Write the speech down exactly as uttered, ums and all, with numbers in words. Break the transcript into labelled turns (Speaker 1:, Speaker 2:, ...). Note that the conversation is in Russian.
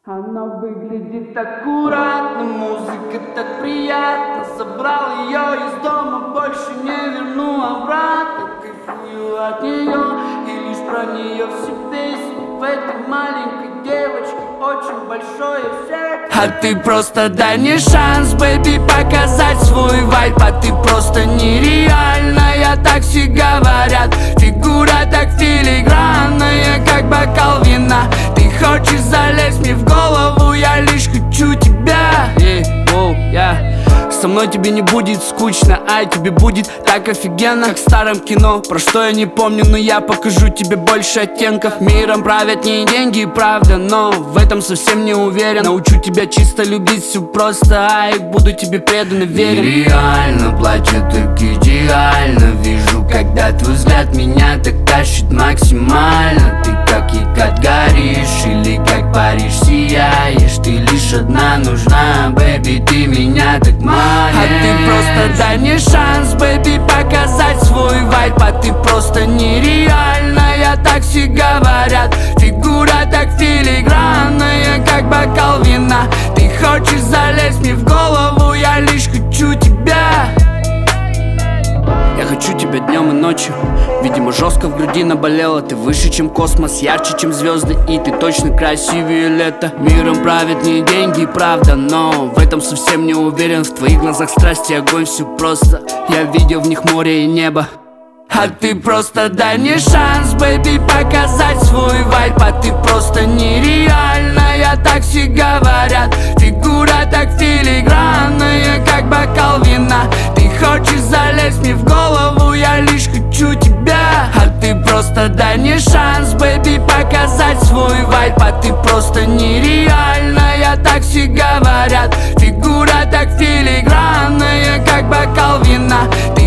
Speaker 1: Она выглядит аккуратно, музыка так приятно. Забрал ее из дома, больше не верну обратно. Кайфую от нее и лишь про нее все песни. В этой маленькой девочке очень большое сердце. А ты просто дай мне шанс, бэйби, показать свой вайб. А ты просто нереальная, так все говорят. Фигура так филигранная, как бокал вина. Ты хочешь залезть мне в голову, я лишь хочу тебя. Эй, оу, я Со мной тебе не будет скучно, а тебе будет так офигенно, как в старом кино. Про что я не помню, но я покажу тебе больше оттенков. Миром правят не деньги, правда, но в этом совсем не уверен. Научу тебя чисто любить, все просто, ай, буду тебе предан и верен.
Speaker 2: Нереально, платье так идеально. Вижу, когда твой взгляд меня так тащит максимально. Ты как Екат горишь или как Париж сияешь. Ты лишь одна нужна, бэйби, ты меня так манишь.
Speaker 1: А ты просто дай мне шанс, бэйби, показать свой вайб. А ты просто нереальная, так все говорят. Фигура так филигранная, как бокал вина. Ты хочешь залезть мне в голову, я лишь хочу тебя. Я хочу тебя днем и ночью. Видимо, жестко в груди наболело. Ты выше, чем космос, ярче, чем звезды. И ты точно красивее лета. Миром правят не деньги, правда, но в этом совсем не уверен. В твоих глазах страсти огонь, все просто. Я видел в них море и небо. А ты просто дай мне шанс, бэйби, показать свой вайб. А ты просто нереальная, так все говорят. Фигура так филигранная, как бокал вина. Ты хочешь залезть мне в голову, я лишь хочу тебя. А ты просто дай мне шанс, бэйби, показать свой вайб. А ты просто нереальная, так все говорят. Фигура так филигранная, как бокал вина.